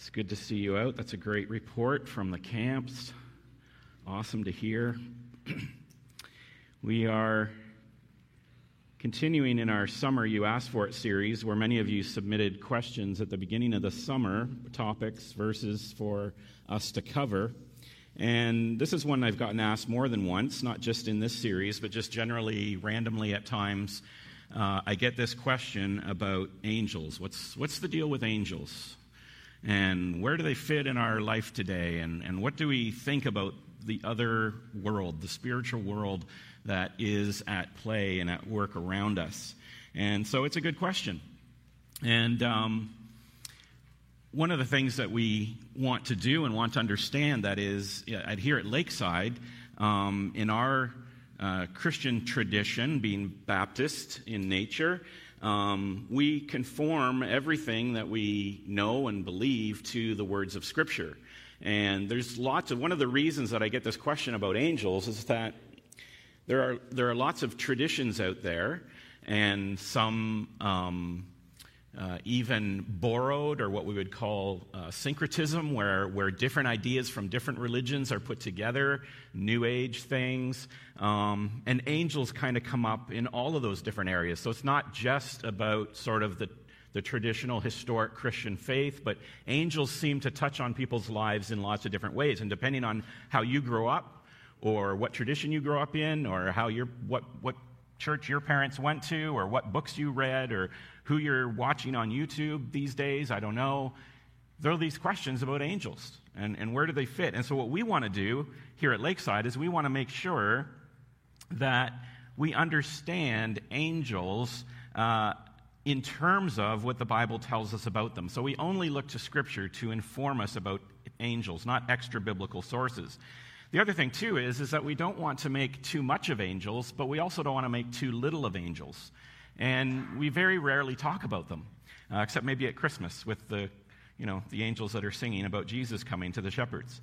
It's good to see you out. That's a great report from the camps. Awesome to hear. We are continuing in our Summer You Asked For It series, where many of you submitted questions at the beginning of the summer, topics, verses for us to cover. And this is one I've gotten asked more than once, not just in this series, but just generally, randomly at times. I get this question about angels. What's the deal with angels? And where do they fit in our life today? And what do we think about the other world, the spiritual world that is at play and at work around us? And so it's a good question. And one of the things that we want to do and want to understand, that is, here at Lakeside, in our Christian tradition, being Baptist in nature, we conform everything that we know and believe to the words of Scripture. And there's one of the reasons that I get this question about angels is that there are lots of traditions out there, and some even borrowed, or what we would call syncretism, where different ideas from different religions are put together, New Age things, and angels kind of come up in all of those different areas. So it's not just about sort of the traditional historic Christian faith, but angels seem to touch on people's lives in lots of different ways, and depending on how you grow up, or what tradition you grow up in, or how what church your parents went to, or what books you read, or who you're watching on YouTube these days, I don't know. There are these questions about angels, and where do they fit? And so what we want to do here at Lakeside is we want to make sure that we understand angels in terms of what the Bible tells us about them. So we only look to Scripture to inform us about angels, not extra biblical sources. The other thing, too, is that we don't want to make too much of angels, but we also don't want to make too little of angels. And we very rarely talk about them, except maybe at Christmas with the angels that are singing about Jesus coming to the shepherds.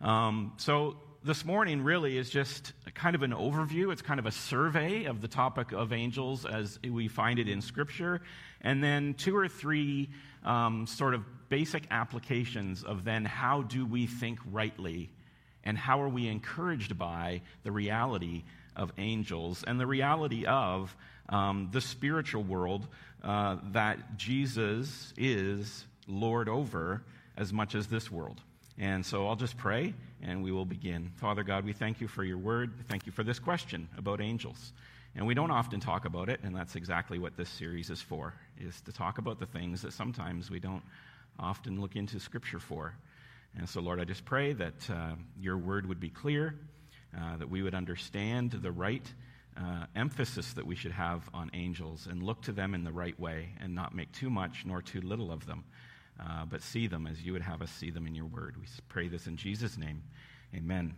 So this morning really is just kind of an overview. It's kind of a survey of the topic of angels as we find it in Scripture, and then two or three sort of basic applications of then how do we think rightly, and how are we encouraged by the reality of angels and the reality of the spiritual world that Jesus is Lord over as much as this world. And so I'll just pray, and we will begin. Father God, we thank you for your word. Thank you for this question about angels. And we don't often talk about it, and that's exactly what this series is for, is to talk about the things that sometimes we don't often look into Scripture for. And so, Lord, I just pray that your word would be clear, that we would understand the right emphasis that we should have on angels and look to them in the right way and not make too much nor too little of them, but see them as you would have us see them in your word. We pray this in Jesus' name. Amen.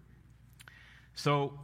So,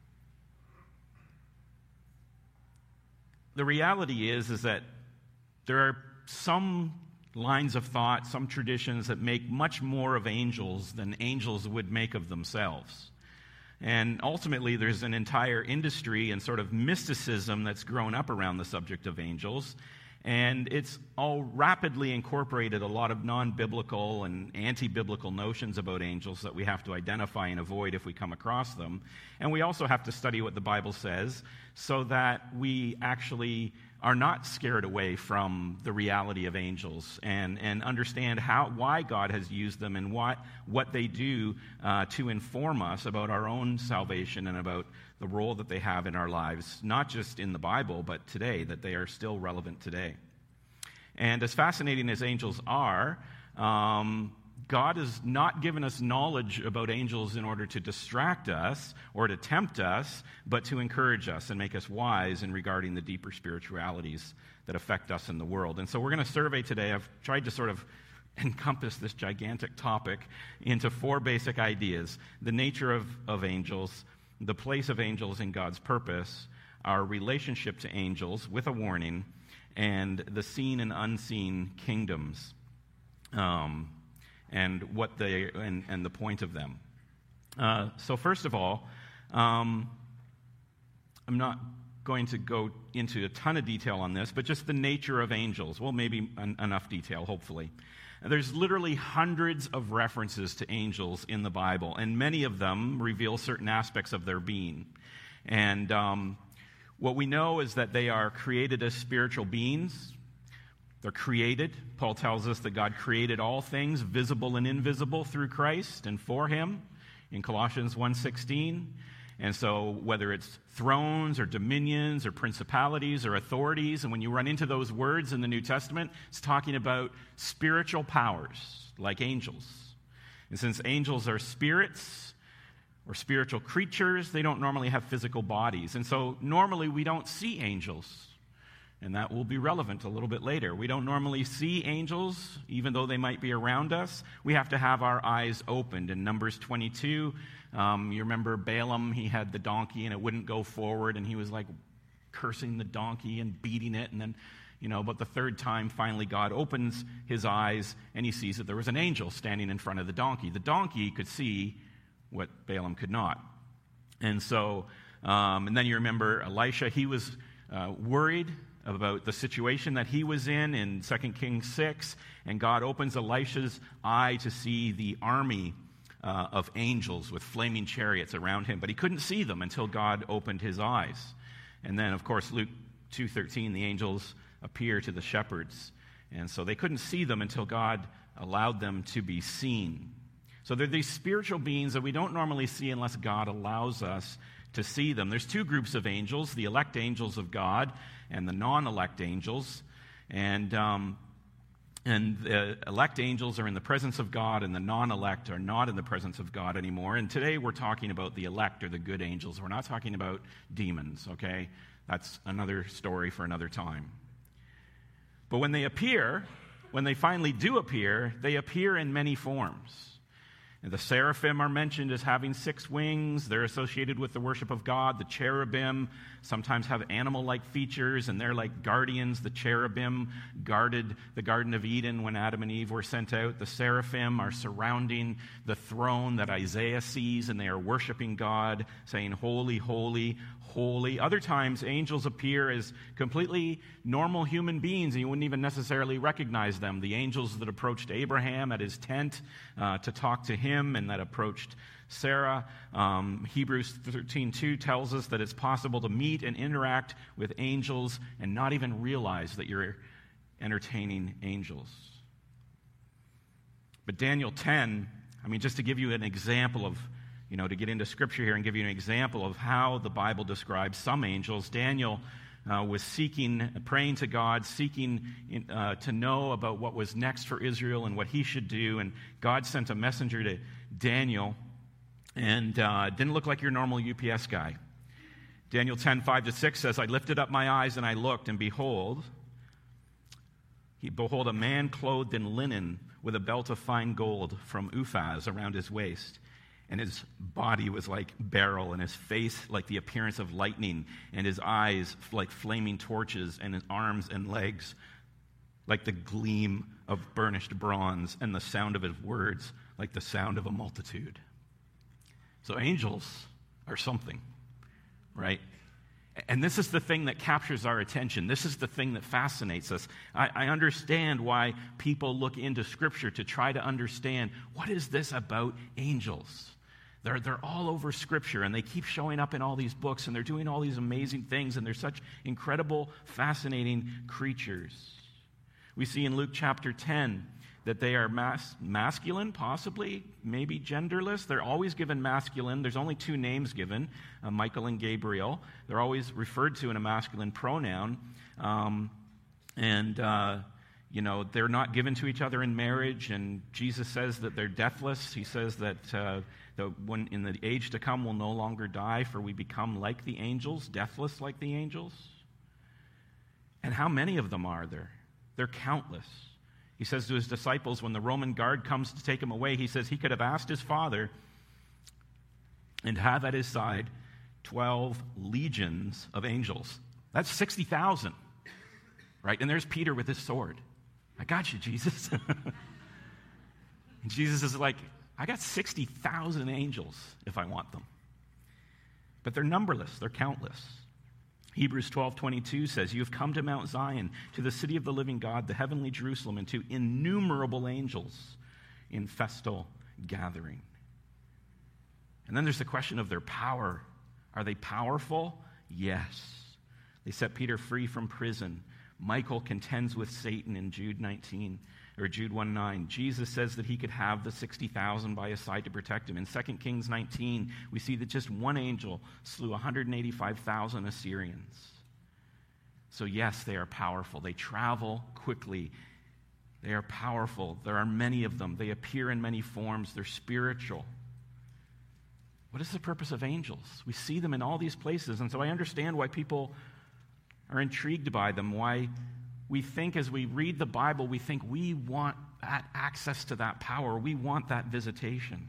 the reality is that there are some lines of thought, some traditions that make much more of angels than angels would make of themselves. And ultimately, there's an entire industry and sort of mysticism that's grown up around the subject of angels. And it's all rapidly incorporated a lot of non-biblical and anti-biblical notions about angels that we have to identify and avoid if we come across them. And we also have to study what the Bible says so that we actually are not scared away from the reality of angels and understand why God has used them and what they do to inform us about our own salvation and about the role that they have in our lives, not just in the Bible, but today, that they are still relevant today. And as fascinating as angels are, God has not given us knowledge about angels in order to distract us or to tempt us, but to encourage us and make us wise in regarding the deeper spiritualities that affect us in the world. And so we're going to survey today. I've tried to sort of encompass this gigantic topic into four basic ideas: the nature of angels, the place of angels in God's purpose, our relationship to angels with a warning, and the seen and unseen kingdoms. And what they and the point of them. So first of all, I'm not going to go into a ton of detail on this, but just the nature of angels. Well, maybe enough detail, hopefully. There's literally hundreds of references to angels in the Bible, and many of them reveal certain aspects of their being. And what we know is that they are created as spiritual beings. They're created. Paul tells us that God created all things, visible and invisible, through Christ and for him in Colossians 1:16. And so whether it's thrones or dominions or principalities or authorities, and when you run into those words in the New Testament, it's talking about spiritual powers like angels. And since angels are spirits or spiritual creatures, they don't normally have physical bodies. And so normally we don't see angels. And that will be relevant a little bit later. We don't normally see angels, even though they might be around us. We have to have our eyes opened. In Numbers 22, you remember Balaam, he had the donkey and it wouldn't go forward, and he was like cursing the donkey and beating it. And then, but the third time, finally, God opens his eyes and he sees that there was an angel standing in front of the donkey. The donkey could see what Balaam could not. And so, and then you remember Elisha, he was worried about the situation that he was in 2 Kings 6, and God opens Elisha's eye to see the army of angels with flaming chariots around him, but he couldn't see them until God opened his eyes. And then, of course, Luke 2:13, the angels appear to the shepherds, and so they couldn't see them until God allowed them to be seen. So they're these spiritual beings that we don't normally see unless God allows us to see them. There's two groups of angels, the elect angels of God and the non-elect angels. And the elect angels are in the presence of God, and the non-elect are not in the presence of God anymore. And today we're talking about the elect, or the good angels. We're not talking about demons, okay? That's another story for another time. But when they appear, when they finally do appear, they appear in many forms. And the seraphim are mentioned as having 6 wings. They're associated with the worship of God. The cherubim sometimes have animal-like features, and they're like guardians. The cherubim guarded the Garden of Eden when Adam and Eve were sent out. The seraphim are surrounding the throne that Isaiah sees, and they are worshiping God, saying, "Holy, holy, holy." Other times, angels appear as completely normal human beings, and you wouldn't even necessarily recognize them. The angels that approached Abraham at his tent to talk to him, and that approached Sarah. Hebrews 13:2 tells us that it's possible to meet and interact with angels and not even realize that you're entertaining angels. But Daniel 10, just to give you an example of, to get into Scripture here and give you an example of how the Bible describes some angels, Daniel was praying to God, seeking to know about what was next for Israel and what he should do. And God sent a messenger to Daniel, and didn't look like your normal UPS guy. Daniel 10:5-6 says, "I lifted up my eyes and I looked, and behold, a man clothed in linen with a belt of fine gold from Uphaz around his waist. And his body was like beryl, and his face like the appearance of lightning, and his eyes like flaming torches, and his arms and legs like the gleam of burnished bronze, and the sound of his words like the sound of a multitude." So angels are something, right? And this is the thing that captures our attention. This is the thing that fascinates us. I understand why people look into Scripture to try to understand, what is this about angels? They're all over Scripture, and they keep showing up in all these books, and they're doing all these amazing things, and they're such incredible, fascinating creatures. We see in Luke chapter 10 that they are masculine, possibly, maybe genderless. They're always given masculine. There's only 2 names given, Michael and Gabriel. They're always referred to in a masculine pronoun. They're not given to each other in marriage, and Jesus says that they're deathless. He says that when in the age to come we'll no longer die, for we become like the angels, deathless like the angels. And how many of them are there? They're countless. He says to his disciples, when the Roman guard comes to take him away, he says he could have asked his Father and have at his side 12 legions of angels. That's 60,000, right? And there's Peter with his sword. "I got you, Jesus." And Jesus is like, "I got 60,000 angels if I want them." But they're numberless, they're countless. Hebrews 12:22 says, "You have come to Mount Zion, to the city of the living God, the heavenly Jerusalem, and to innumerable angels in festal gathering." And then there's the question of their power. Are they powerful? Yes. They set Peter free from prison. Michael contends with Satan in Jude 1:9. Jesus says that he could have the 60,000 by his side to protect him. In 2 Kings 19, we see that just one angel slew 185,000 Assyrians. So yes, they are powerful. They travel quickly. They are powerful. There are many of them. They appear in many forms. They're spiritual. What is the purpose of angels? We see them in all these places, and so I understand why people are intrigued by them, why we think as we read the Bible, we think we want that access to that power. We want that visitation.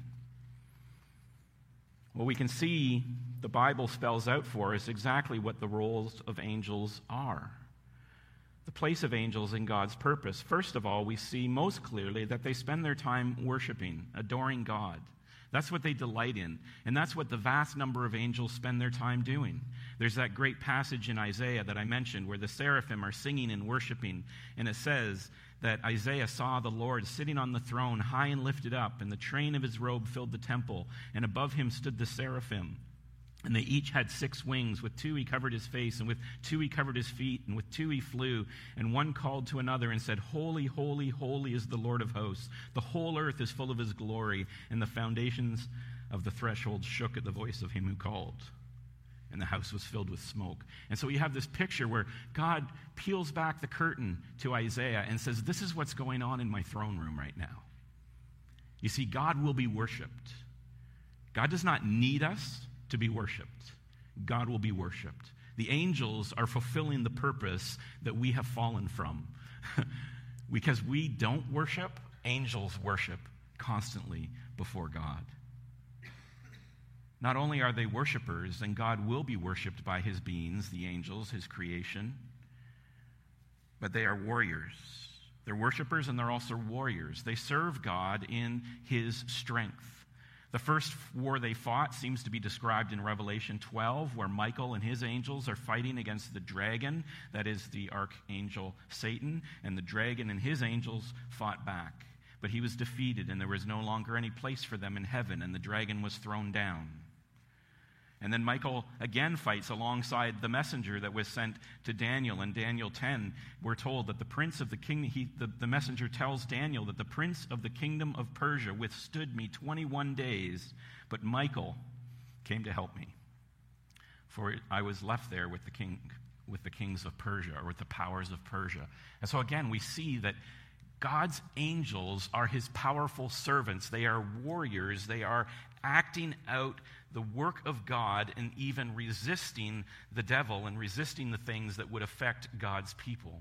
What we can see the Bible spells out for us exactly what the roles of angels are. The place of angels in God's purpose. First of all, we see most clearly that they spend their time worshiping, adoring God. That's what they delight in. And that's what the vast number of angels spend their time doing. There's that great passage in Isaiah that I mentioned where the seraphim are singing and worshiping. And it says that Isaiah saw the Lord sitting on the throne, high and lifted up, and the train of his robe filled the temple. And above him stood the seraphim. And they each had 6 wings. With 2 he covered his face, and with 2 he covered his feet, and with 2 he flew. And one called to another and said, "Holy, holy, holy is the Lord of hosts. The whole earth is full of his glory." And the foundations of the threshold shook at the voice of him who called. And the house was filled with smoke. And so you have this picture where God peels back the curtain to Isaiah and says, this is what's going on in my throne room right now. You see, God will be worshipped. God does not need us to be worshipped. God will be worshipped. The angels are fulfilling the purpose that we have fallen from. Because we don't worship, angels worship constantly before God. Not only are they worshipers, and God will be worshiped by his beings, the angels, his creation, but they are warriors. They're worshipers and they're also warriors. They serve God in his strength. The first war they fought seems to be described in Revelation 12, where Michael and his angels are fighting against the dragon, that is the archangel Satan, and the dragon and his angels fought back. But he was defeated, and there was no longer any place for them in heaven, and the dragon was thrown down. And then Michael again fights alongside the messenger that was sent to Daniel. In Daniel 10, we're told that the prince of the kingdom, the messenger tells Daniel that the prince of the kingdom of Persia withstood me 21 days, but Michael came to help me. For I was left there with the kings of Persia, or with the powers of Persia. And so again, we see that God's angels are his powerful servants. They are warriors. They are acting out the work of God and even resisting the devil and resisting the things that would affect God's people.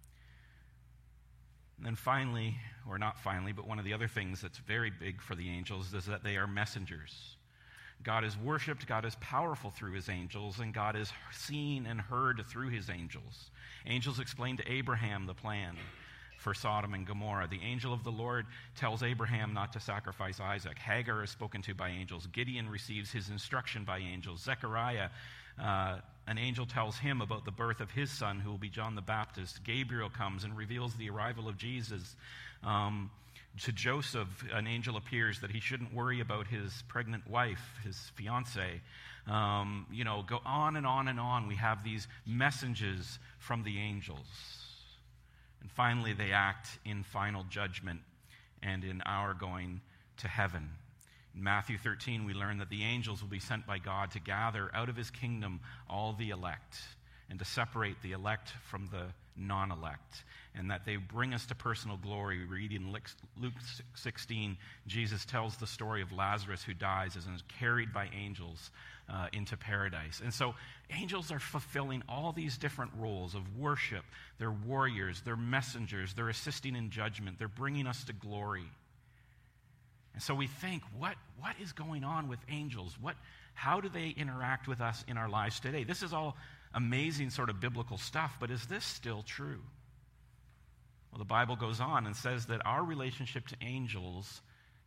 And then finally, or not finally, but one of the other things that's very big for the angels is that they are messengers. God is worshipped, God is powerful through his angels, and God is seen and heard through his angels. Angels explain to Abraham the plan for Sodom and Gomorrah. The angel of the Lord tells Abraham not to sacrifice Isaac. Hagar is spoken to by angels. Gideon receives his instruction by angels. Zechariah, an angel tells him about the birth of his son, who will be John the Baptist. Gabriel comes and reveals the arrival of Jesus. To Joseph, an angel appears that he shouldn't worry about his pregnant wife, his fiancée. Go on and on and on. We have these messages from the angels. And finally, they act in final judgment and in our going to heaven. In Matthew 13, we learn that the angels will be sent by God to gather out of his kingdom all the elect and to separate the elect from the non-elect, and that they bring us to personal glory. We read in Luke 16, Jesus tells the story of Lazarus who dies and is carried by angels into paradise. And so angels are fulfilling all these different roles of worship. They're warriors, they're messengers, they're assisting in judgment, they're bringing us to glory. And so we think, what is going on with angels? How do they interact with us in our lives today? This is all amazing sort of biblical stuff, but is this still true? Well, the Bible goes on and says that our relationship to angels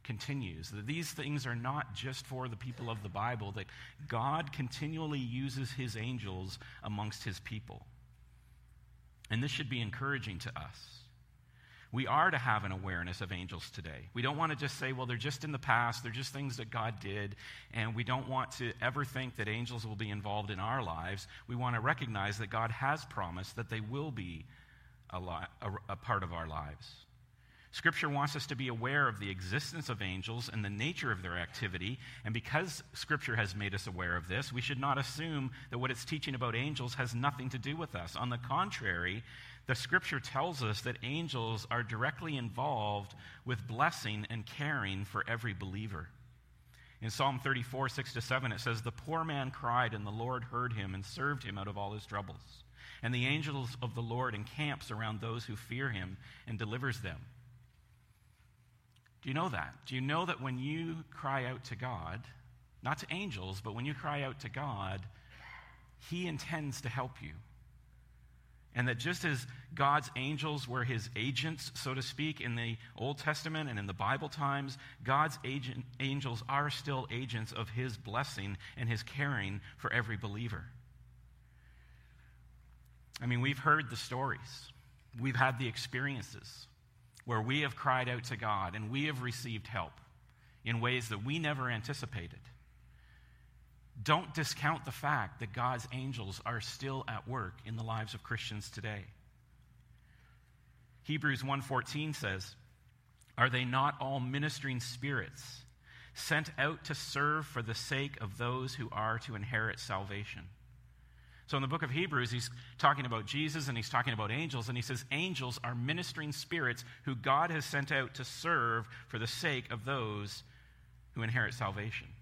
continues, that these things are not just for the people of the Bible, that God continually uses his angels amongst his people. And this should be encouraging to us. We are to have an awareness of angels today. We don't want to just say, well, they're just in the past, they're just things that God did, and we don't want to ever think that angels will be involved in our lives. We want to recognize that God has promised that they will be a part of our lives. Scripture wants us to be aware of the existence of angels and the nature of their activity, and because Scripture has made us aware of this, we should not assume that what it's teaching about angels has nothing to do with us. On the contrary, the Scripture tells us that angels are directly involved with blessing and caring for every believer. In Psalm 34, 6-7, it says, "The poor man cried, and the Lord heard him and served him out of all his troubles. And the angels of the Lord encamps around those who fear him and delivers them." Do you know that? Do you know that when you cry out to God, not to angels, but when you cry out to God, he intends to help you? And that just as God's angels were his agents, so to speak, in the Old Testament and in the Bible times, God's angels are still agents of his blessing and his caring for every believer. I mean, we've heard the stories. We've had the experiences where we have cried out to God and we have received help in ways that we never anticipated. Don't discount the fact that God's angels are still at work in the lives of Christians today. Hebrews 1:14 says, "Are they not all ministering spirits sent out to serve for the sake of those who are to inherit salvation?" So in the book of Hebrews, he's talking about Jesus and he's talking about angels, and he says angels are ministering spirits who God has sent out to serve for the sake of those who inherit salvation.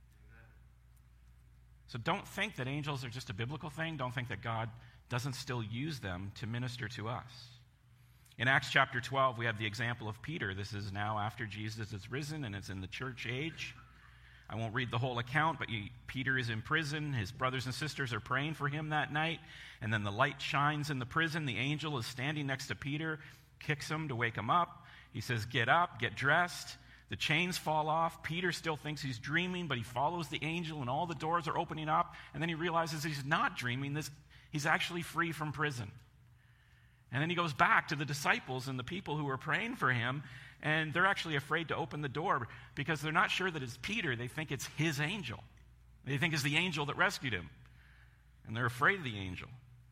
So don't think that angels are just a biblical thing. Don't think that God doesn't still use them to minister to us. In Acts chapter 12, we have the example of Peter. This is now after Jesus is risen, and it's in the church age. I won't read the whole account, but Peter is in prison. His brothers and sisters are praying for him that night, and then the light shines in the prison. The angel is standing next to Peter, kicks him to wake him up. He says, "Get up, get dressed." The chains fall off. Peter still thinks he's dreaming, but he follows the angel, and all the doors are opening up, and then he realizes he's not dreaming. He's actually free from prison. And then he goes back to the disciples and the people who are praying for him, and they're actually afraid to open the door because they're not sure that it's Peter. They think it's his angel. They think it's the angel that rescued him, and they're afraid of the angel.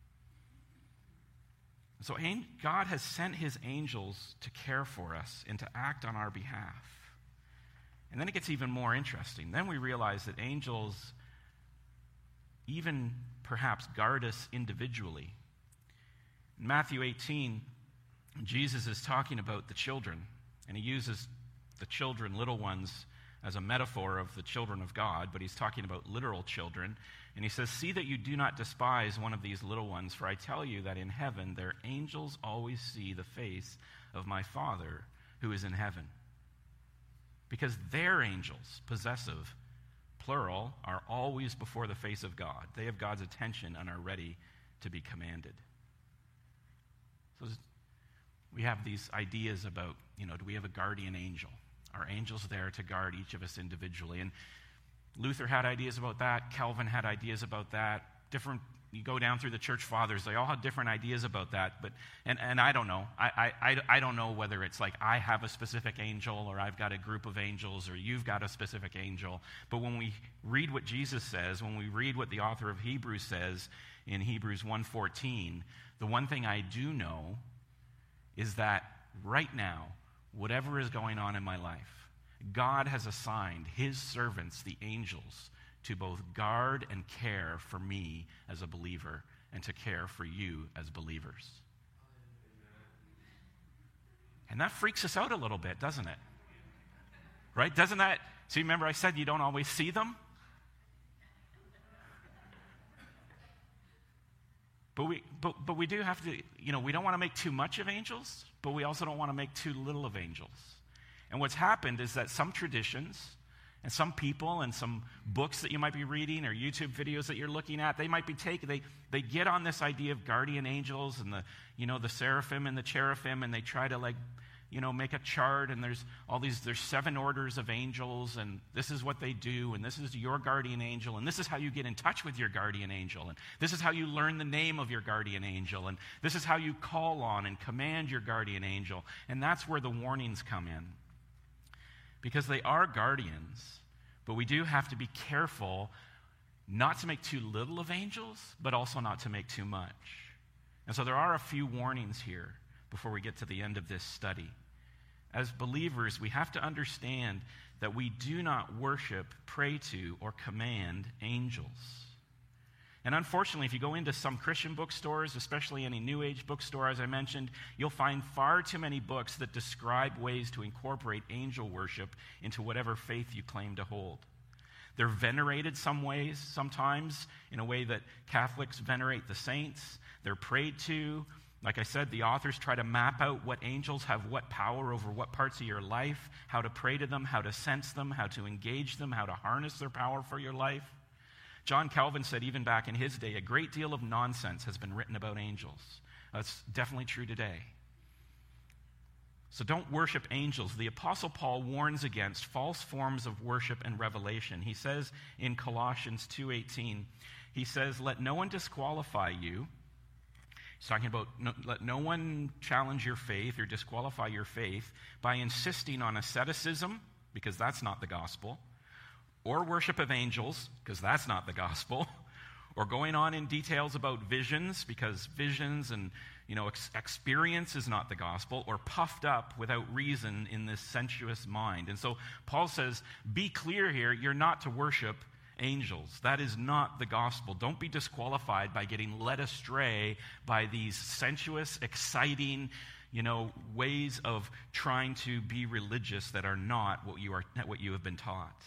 So God has sent his angels to care for us and to act on our behalf. And then it gets even more interesting. Then we realize that angels even perhaps guard us individually. In Matthew 18, Jesus is talking about the children, and he uses the children, little ones, as a metaphor of the children of God, but he's talking about literal children. And he says, "See that you do not despise one of these little ones, for I tell you that in heaven their angels always see the face of my Father who is in heaven." Because their angels, possessive, plural, are always before the face of God. They have God's attention and are ready to be commanded. So we have these ideas about, do we have a guardian angel? Are angels there to guard each of us individually? And Luther had ideas about that. Calvin had ideas about that. You go down through the church fathers, they all had different ideas about that. But and I don't know. I don't know whether it's like I have a specific angel or I've got a group of angels or you've got a specific angel. But when we read what Jesus says, when we read what the author of Hebrews says in Hebrews 1:14, the one thing I do know is that right now, whatever is going on in my life, God has assigned his servants, the angels, to both guard and care for me as a believer and to care for you as believers. And that freaks us out a little bit, doesn't it? Right? Doesn't that? See, remember I said you don't always see them? But we do have to, we don't want to make too much of angels, but we also don't want to make too little of angels. And what's happened is that some traditions and some people and some books that you might be reading or YouTube videos that you're looking at, they might be they get on this idea of guardian angels and the seraphim and the cherubim, and they try to make a chart, and there's 7 orders of angels, and this is what they do, and this is your guardian angel, and this is how you get in touch with your guardian angel, and this is how you learn the name of your guardian angel, and this is how you call on and command your guardian angel. And that's where the warnings come in. Because they are guardians, but we do have to be careful not to make too little of angels, but also not to make too much. And so there are a few warnings here before we get to the end of this study. As believers, we have to understand that we do not worship, pray to, or command angels. And unfortunately, if you go into some Christian bookstores, especially any New Age bookstore, as I mentioned, you'll find far too many books that describe ways to incorporate angel worship into whatever faith you claim to hold. They're venerated sometimes in a way that Catholics venerate the saints. They're prayed to. Like I said, the authors try to map out what angels have what power over what parts of your life, how to pray to them, how to sense them, how to engage them, how to harness their power for your life. John Calvin said even back in his day, a great deal of nonsense has been written about angels. That's definitely true today. So don't worship angels. The Apostle Paul warns against false forms of worship and revelation. He says in Colossians 2:18, he says, let no one disqualify you. He's talking about let no one challenge your faith or disqualify your faith by insisting on asceticism, because that's not the gospel, or worship of angels, because that's not the gospel, or going on in details about visions, because visions and experience is not the gospel, or puffed up without reason in this sensuous mind. And so Paul says, be clear here, you're not to worship angels. That is not the gospel. Don't be disqualified by getting led astray by these sensuous, exciting, ways of trying to be religious that are not what you have been taught.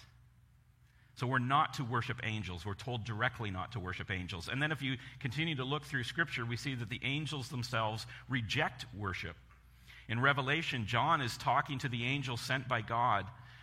So we're not to worship angels. We're told directly not to worship angels. And then if you continue to look through Scripture, we see that the angels themselves reject worship. In Revelation, John is talking to the angel sent by God,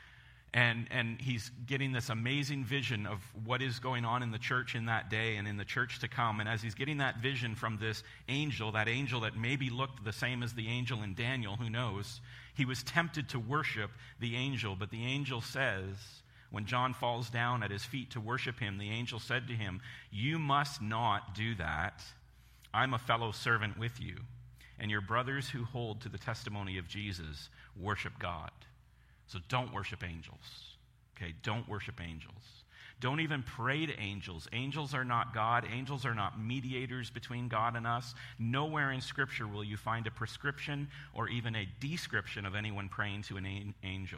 and he's getting this amazing vision of what is going on in the church in that day and in the church to come. And as he's getting that vision from this angel that maybe looked the same as the angel in Daniel, who knows, he was tempted to worship the angel, but the angel says, when John falls down at his feet to worship him, the angel said to him, you must not do that. I'm a fellow servant with you, and your brothers who hold to the testimony of Jesus worship God. So don't worship angels. Okay, don't worship angels. Don't even pray to angels. Angels are not God. Angels are not mediators between God and us. Nowhere in Scripture will you find a prescription or even a description of anyone praying to an angel.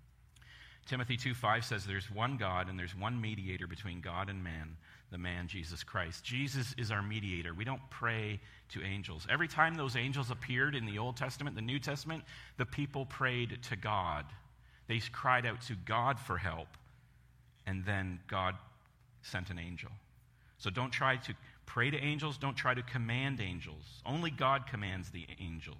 Timothy 2:5 says there's one God and there's one mediator between God and man, the man Jesus Christ. Jesus is our mediator. We don't pray to angels. Every time those angels appeared in the Old Testament, the New Testament, the people prayed to God. They cried out to God for help, and then God sent an angel. So don't try to pray to angels. Don't try to command angels. Only God commands the angels.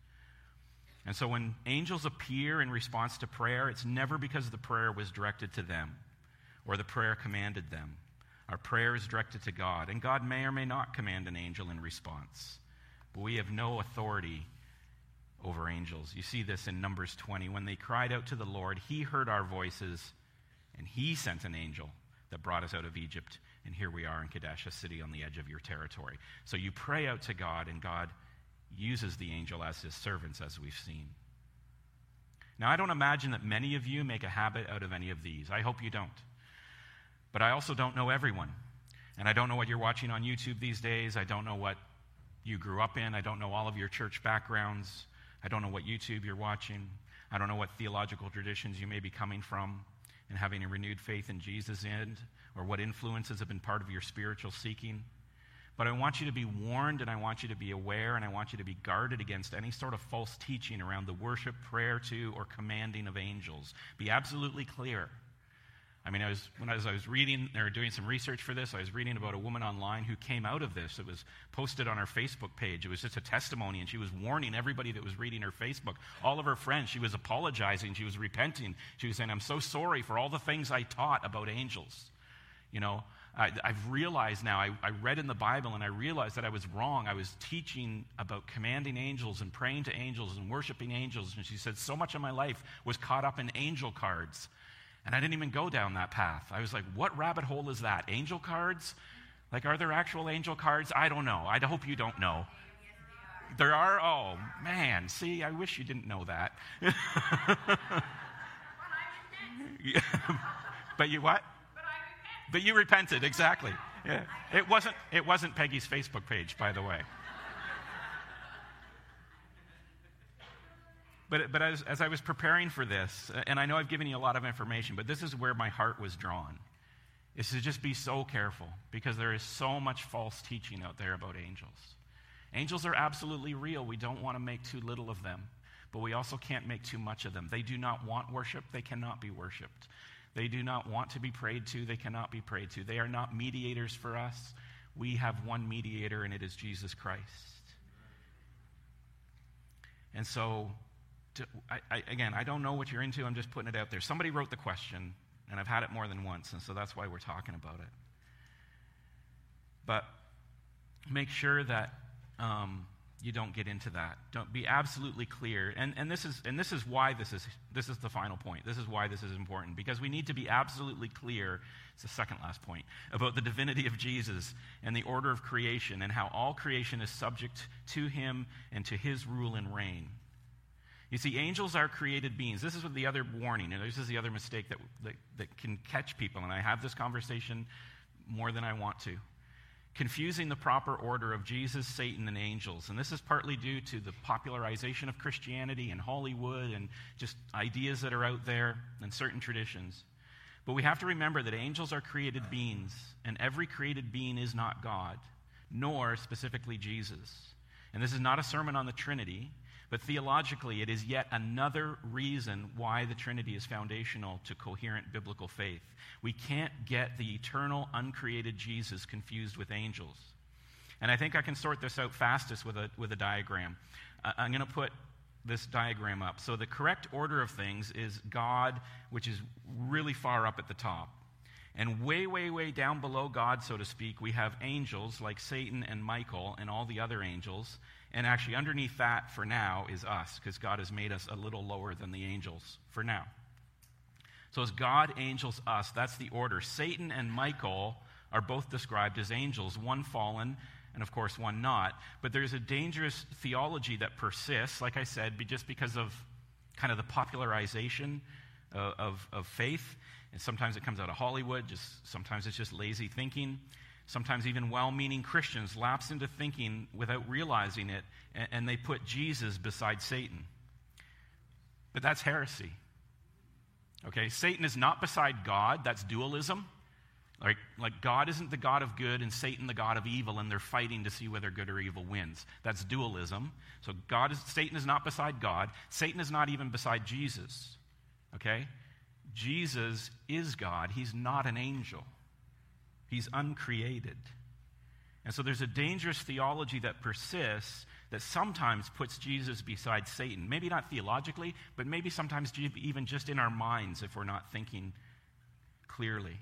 And so when angels appear in response to prayer, it's never because the prayer was directed to them or the prayer commanded them. Our prayer is directed to God, and God may or may not command an angel in response. But we have no authority over angels. You see this in Numbers 20. When they cried out to the Lord, he heard our voices, and he sent an angel that brought us out of Egypt. And here we are in Kadesh, a city on the edge of your territory. So you pray out to God, and God uses the angel as his servants, as we've seen. Now, I don't imagine that many of you make a habit out of any of these. I hope you don't. But I also don't know everyone. And I don't know what you're watching on YouTube these days. I don't know what you grew up in. I don't know all of your church backgrounds. I don't know what YouTube you're watching. I don't know what theological traditions you may be coming from and having a renewed faith in Jesus in, or what influences have been part of your spiritual seeking. But I want you to be warned, and I want you to be aware, and I want you to be guarded against any sort of false teaching around the worship, prayer to, or commanding of angels. Be absolutely clear. I mean, when I was reading or doing some research for this, I was reading about a woman online who came out of this. It was posted on her Facebook page. It was just a testimony, and she was warning everybody that was reading her Facebook, all of her friends. She was apologizing. She was repenting. She was saying, I'm so sorry for all the things I taught about angels. I've realized now, I read in the Bible and I realized that I was wrong. I was teaching about commanding angels and praying to angels and worshiping angels. And she said, so much of my life was caught up in angel cards. And I didn't even go down that path. I was like, what rabbit hole is that? Angel cards? Like, are there actual angel cards? I don't know. I hope you don't know. There are? Oh, man. See, I wish you didn't know that. But you what? But you repented, exactly. Yeah. It wasn't Peggy's Facebook page, by the way. But as I was preparing for this, and I know I've given you a lot of information, but this is where my heart was drawn, is to just be so careful, because there is so much false teaching out there about angels. Angels are absolutely real. We don't want to make too little of them, but we also can't make too much of them. They do not want worship. They cannot be worshiped. They do not want to be prayed to. They cannot be prayed to. They are not mediators for us. We have one mediator, and it is Jesus Christ. And so, I don't know what you're into. I'm just putting it out there. Somebody wrote the question, and I've had it more than once, and so that's why we're talking about it. But make sure that you don't get into that. Don't be absolutely clear. And this is why this is the final point. This is why this is important, because we need to be absolutely clear. It's the second last point about the divinity of Jesus and the order of creation and how all creation is subject to him and to his rule and reign. You see, angels are created beings. This is the other warning, and this is the other mistake that can catch people. And I have this conversation more than I want to. Confusing the proper order of Jesus, Satan, and angels. And this is partly due to the popularization of Christianity and Hollywood and just ideas that are out there and certain traditions. But we have to remember that angels are created beings, and every created being is not God, nor specifically Jesus. And this is not a sermon on the Trinity, but theologically, it is yet another reason why the Trinity is foundational to coherent biblical faith. We can't get the eternal, uncreated Jesus confused with angels. And I think I can sort this out fastest with a diagram. I'm going to put this diagram up. So the correct order of things is God, which is really far up at the top. And way, way, way down below God, so to speak, we have angels like Satan and Michael and all the other angels. And actually underneath that for now is us, because God has made us a little lower than the angels for now. So as God, angels, us, that's the order. Satan and Michael are both described as angels, one fallen and of course one not. But there's a dangerous theology that persists, like I said, just because of kind of the popularization of faith. And sometimes it comes out of Hollywood, sometimes it's just lazy thinking. Sometimes even well-meaning Christians lapse into thinking without realizing it, and they put Jesus beside Satan. But that's heresy. Okay, Satan is not beside God. That's dualism. Like God isn't the God of good and Satan the God of evil, and they're fighting to see whether good or evil wins. That's dualism. So Satan is not beside God. Satan is not even beside Jesus. Okay? Jesus is God. He's not an angel. He's uncreated. And so there's a dangerous theology that persists that sometimes puts Jesus beside Satan. Maybe not theologically, but maybe sometimes even just in our minds if we're not thinking clearly.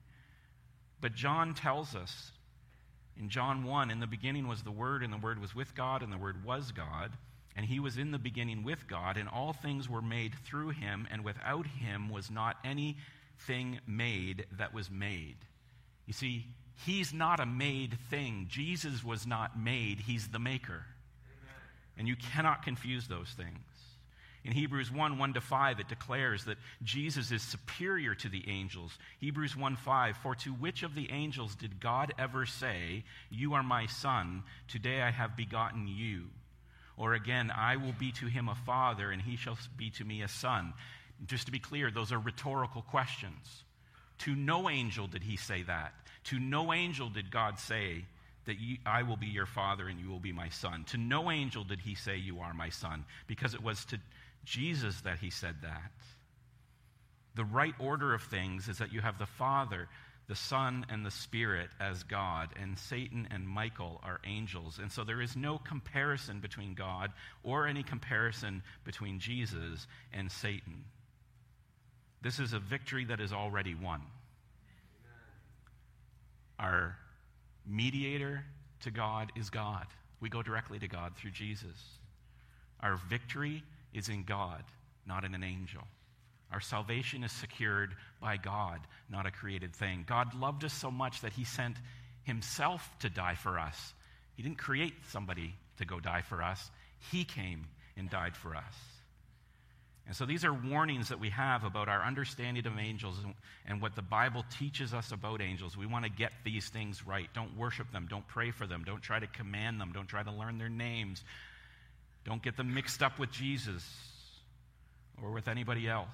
But John tells us in John 1, in the beginning was the Word, and the Word was with God, and the Word was God. And he was in the beginning with God, and all things were made through him, and without him was not anything made that was made. You see, he's not a made thing. Jesus was not made. He's the maker. Amen. And you cannot confuse those things. In Hebrews 1:1-5, it declares that Jesus is superior to the angels. Hebrews 1:5, for to which of the angels did God ever say, you are my son, today I have begotten you? Or again, I will be to him a father, and he shall be to me a son. Just to be clear, those are rhetorical questions. To no angel did he say that. To no angel did God say that I will be your father and you will be my son. To no angel did he say you are my son, because it was to Jesus that he said that. The right order of things is that you have the Father, the Son, and the Spirit as God, and Satan and Michael are angels. And so there is no comparison between God or any comparison between Jesus and Satan. This is a victory that is already won. Our mediator to God is God. We go directly to God through Jesus. Our victory is in God, not in an angel. Our salvation is secured by God, not a created thing. God loved us so much that he sent himself to die for us. He didn't create somebody to go die for us. He came and died for us. And so these are warnings that we have about our understanding of angels and what the Bible teaches us about angels. We want to get these things right. Don't worship them. Don't pray for them. Don't try to command them. Don't try to learn their names. Don't get them mixed up with Jesus or with anybody else.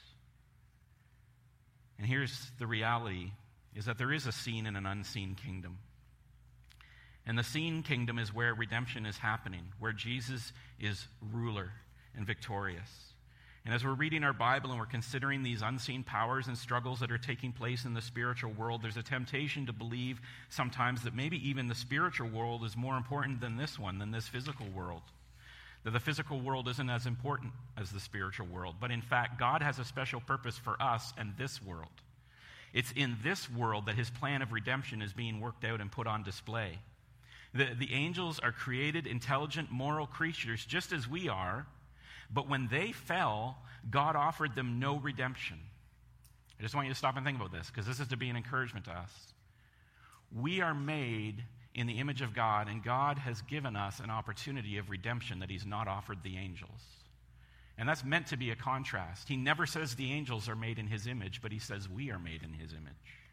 And here's the reality, is that there is a seen and an unseen kingdom. And the seen kingdom is where redemption is happening, where Jesus is ruler and victorious. And as we're reading our Bible and we're considering these unseen powers and struggles that are taking place in the spiritual world, there's a temptation to believe sometimes that maybe even the spiritual world is more important than this one, than this physical world. That the physical world isn't as important as the spiritual world. But in fact, God has a special purpose for us and this world. It's in this world that his plan of redemption is being worked out and put on display. The angels are created, intelligent, moral creatures just as we are. But when they fell, God offered them no redemption. I just want you to stop and think about this, because this is to be an encouragement to us. We are made in the image of God, and God has given us an opportunity of redemption that he's not offered the angels. And that's meant to be a contrast. He never says the angels are made in his image, but he says we are made in his image.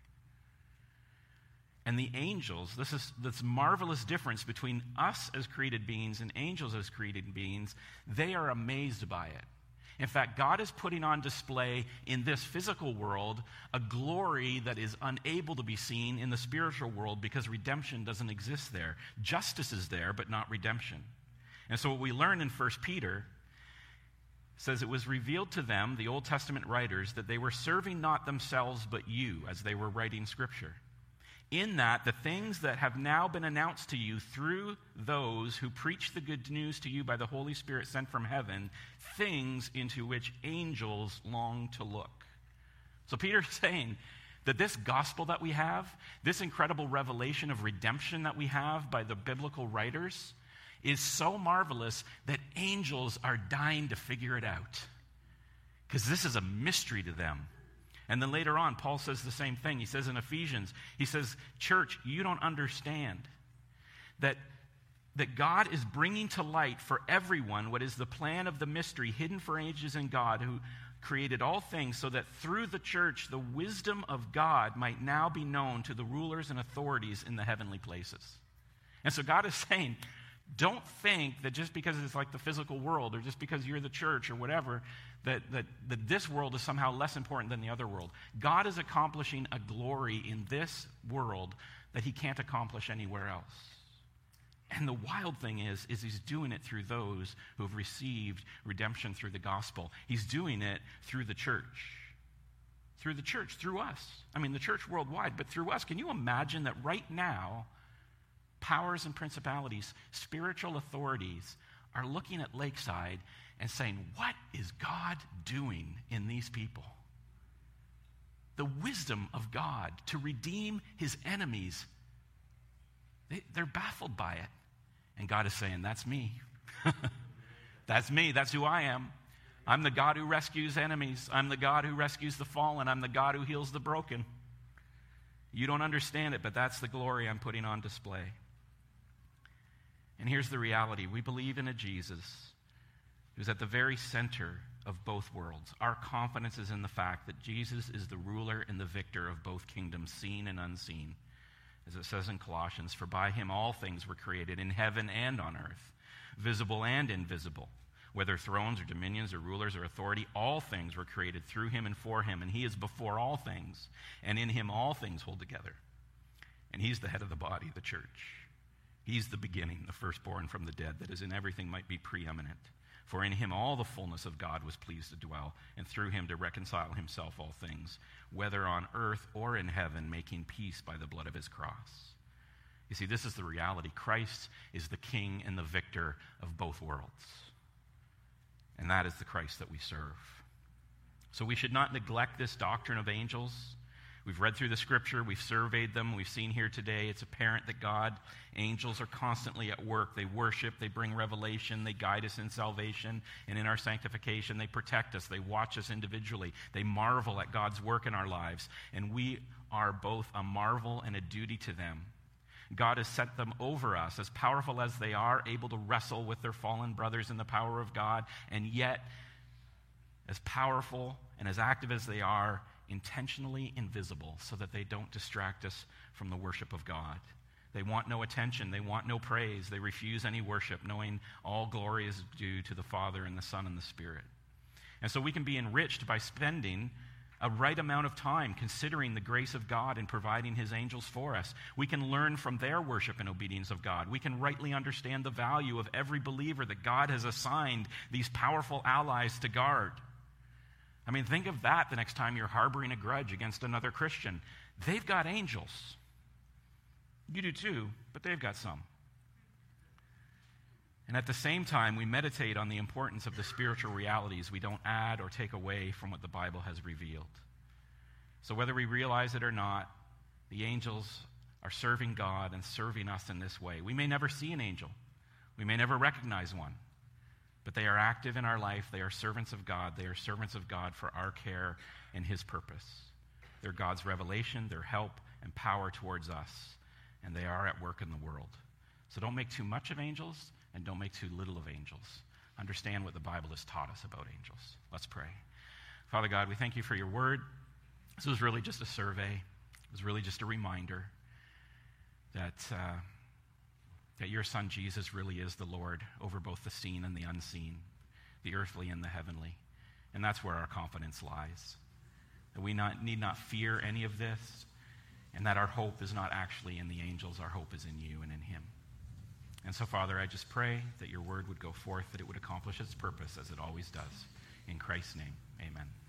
And the angels, this marvelous difference between us as created beings and angels as created beings, they are amazed by it. In fact, God is putting on display in this physical world a glory that is unable to be seen in the spiritual world because redemption doesn't exist there. Justice is there, but not redemption. And so what we learn in 1 Peter says it was revealed to them, the Old Testament writers, that they were serving not themselves but you as they were writing Scripture. In that, the things that have now been announced to you through those who preach the good news to you by the Holy Spirit sent from heaven, things into which angels long to look. So Peter's saying that this gospel that we have, this incredible revelation of redemption that we have by the biblical writers, is so marvelous that angels are dying to figure it out. Because this is a mystery to them. And then later on, Paul says the same thing. He says in Ephesians, he says, church, you don't understand that God is bringing to light for everyone what is the plan of the mystery hidden for ages in God, who created all things, so that through the church, the wisdom of God might now be known to the rulers and authorities in the heavenly places. And so God is saying, don't think that just because it's like the physical world or just because you're the church or whatever, that this world is somehow less important than the other world. God is accomplishing a glory in this world that he can't accomplish anywhere else. And the wild thing is he's doing it through those who have received redemption through the gospel. He's doing it through the church. Through the church, through us. I mean, the church worldwide, but through us. Can you imagine that right now, powers and principalities, spiritual authorities are looking at Lakeside and saying, what is God doing in these people? The wisdom of God to redeem his enemies, they're baffled by it. And God is saying, that's me. That's me. That's who I am. I'm the God who rescues enemies. I'm the God who rescues the fallen. I'm the God who heals the broken. You don't understand it, but that's the glory I'm putting on display. And here's the reality. We believe in a Jesus who's at the very center of both worlds. Our confidence is in the fact that Jesus is the ruler and the victor of both kingdoms, seen and unseen. As it says in Colossians, for by him all things were created in heaven and on earth, visible and invisible, whether thrones or dominions or rulers or authority, all things were created through him and for him, and he is before all things, and in him all things hold together. And he's the head of the body, the church. He's the beginning, the firstborn from the dead, that is in everything might be preeminent. For in him all the fullness of God was pleased to dwell, and through him to reconcile himself all things, whether on earth or in heaven, making peace by the blood of his cross. You see, this is the reality. Christ is the king and the victor of both worlds. And that is the Christ that we serve. So we should not neglect this doctrine of angels. We've read through the scripture, we've surveyed them, we've seen here today, it's apparent that angels are constantly at work. They worship, they bring revelation, they guide us in salvation and in our sanctification. They protect us, they watch us individually. They marvel at God's work in our lives, and we are both a marvel and a duty to them. God has set them over us, as powerful as they are, able to wrestle with their fallen brothers in the power of God, and yet, as powerful and as active as they are, intentionally invisible so that they don't distract us from the worship of God. They want no attention. They want no praise. They refuse any worship, knowing all glory is due to the Father and the Son and the Spirit. And so we can be enriched by spending a right amount of time considering the grace of God and providing his angels for us. We can learn from their worship and obedience of God. We can rightly understand the value of every believer that God has assigned these powerful allies to guard. I mean, think of that the next time you're harboring a grudge against another Christian. They've got angels. You do too, but they've got some. And at the same time, we meditate on the importance of the spiritual realities. We don't add or take away from what the Bible has revealed. So whether we realize it or not, the angels are serving God and serving us in this way. We may never see an angel. We may never recognize one. But they are active in our life. They are servants of God. They are servants of God for our care and his purpose. They're God's revelation, their help, and power towards us. And they are at work in the world. So don't make too much of angels, and don't make too little of angels. Understand what the Bible has taught us about angels. Let's pray. Father God, we thank you for your word. This was really just a survey. It was really just a reminder that your Son Jesus really is the Lord over both the seen and the unseen, the earthly and the heavenly. And that's where our confidence lies. That we need not fear any of this, and that our hope is not actually in the angels. Our hope is in you and in him. And so, Father, I just pray that your word would go forth, that it would accomplish its purpose as it always does. In Christ's name, amen.